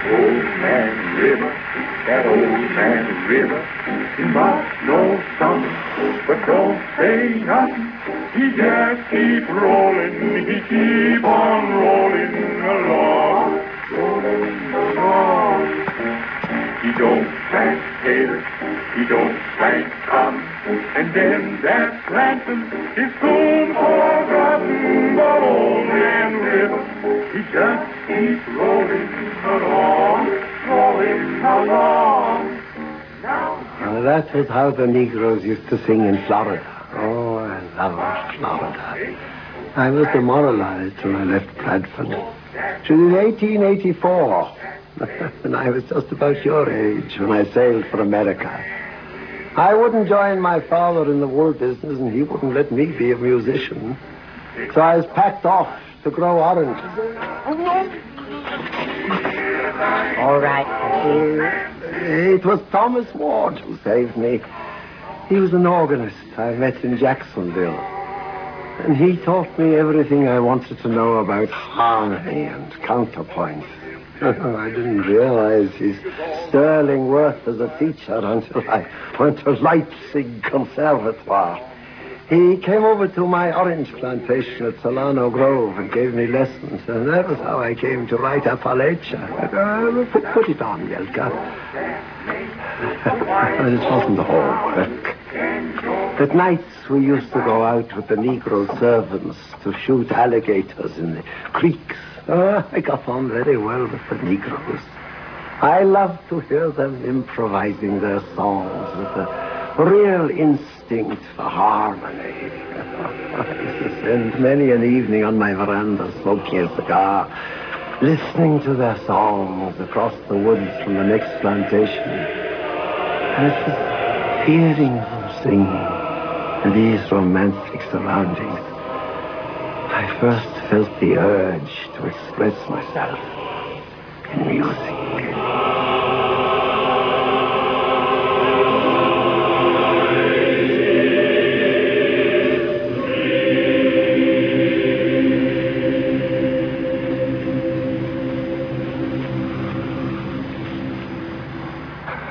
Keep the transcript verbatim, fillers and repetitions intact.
Old Man River, that old man river, he must know something, but don't say nothing. He just keep rolling, he keep on rolling along, rolling along. He don't plant taters, he don't plant cotton, and then that planting is soon forgotten. But old man river, he just keeps rolling along, rolling along. Now, that was how the Negroes used to sing in Florida. Oh, I loved Florida. I was demoralized when I left Bradford. It was in eighteen eighty-four, and I was just about your age when I sailed for America. I wouldn't join my father in the wool business, and he wouldn't let me be a musician. So I was packed off to grow oranges. All right, Patsy. It was Thomas Ward who saved me. He was an organist I met in Jacksonville. And he taught me everything I wanted to know about harmony and counterpoint. I didn't realize his sterling worth as a teacher until I went to Leipzig Conservatoire. He came over to my orange plantation at Solano Grove and gave me lessons, and that was how I came to write Appalachia. Uh, put, put it on, Yelka. But it wasn't all work. At nights, we used to go out with the Negro servants to shoot alligators in the creeks. Uh, I got on very well with the Negroes. I loved to hear them improvising their songs with a real instinct for harmony. I used to spend many an evening on my veranda smoking a cigar, listening to their songs across the woods from the next plantation. And it was hearing them sing in these romantic surroundings I first felt the urge to express myself in music.